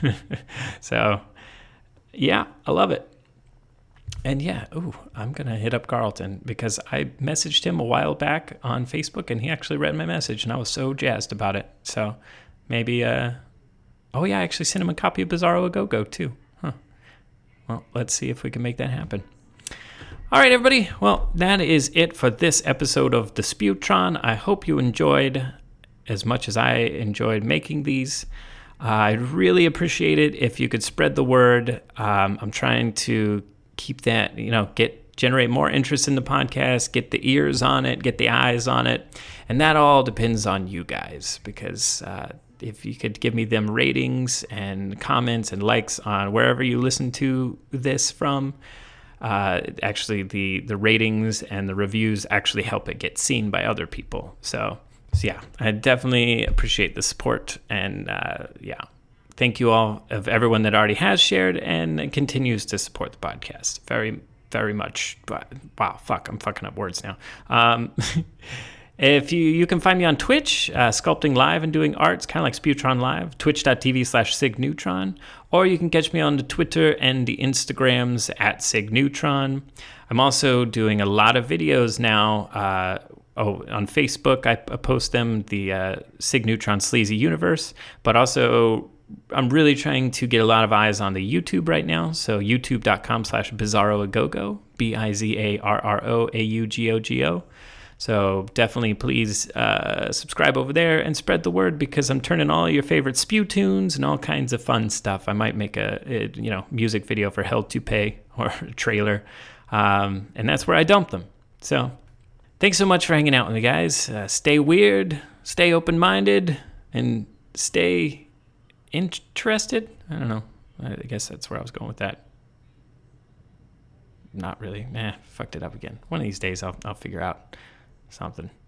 so yeah, I love it. And yeah, ooh, I'm going to hit up Carlton because I messaged him a while back on Facebook and he actually read my message and I was so jazzed about it. So maybe, uh, oh yeah, I actually sent him a copy of Bizarro A Go-Go too. Huh. Well, let's see if we can make that happen. All right, everybody. Well, that is it for this episode of Disputron. I hope you enjoyed as much as I enjoyed making these. Uh, I'd really appreciate it if you could spread the word. Um, I'm trying to keep that, you know, get generate more interest in the podcast, get the ears on it, get the eyes on it. And that all depends on you guys because uh, if you could give me them ratings and comments and likes on wherever you listen to this from, uh, actually the, the ratings and the reviews actually help it get seen by other people. So, so yeah, I definitely appreciate the support and uh, yeah. Thank you all of everyone that already has shared and continues to support the podcast. Very, very much. Wow, fuck, I'm fucking up words now. Um, if you you can find me on Twitch, uh, sculpting live and doing arts, kind of like Sputron Live, twitch.tv slash SigNeutron. Or you can catch me on the Twitter and the Instagrams at SigNeutron. I'm also doing a lot of videos now uh, oh, on Facebook, I, I post them, the uh, Sig Neutron Sleazy Universe, but also I'm really trying to get a lot of eyes on the YouTube right now. So youtube.com slash bizarroagogo, B I Z A R R O A U G O G O. So definitely please uh, subscribe over there and spread the word, because I'm turning all your favorite spew tunes and all kinds of fun stuff. I might make a, a you know music video for Hell to Pay or a trailer, um, and that's where I dump them. So thanks so much for hanging out with me, guys. Uh, stay weird, stay open-minded, and stay interested. I don't know. I guess that's where I was going with that. Not really. Nah, fucked it up again. One of these days I'll I'll figure out something.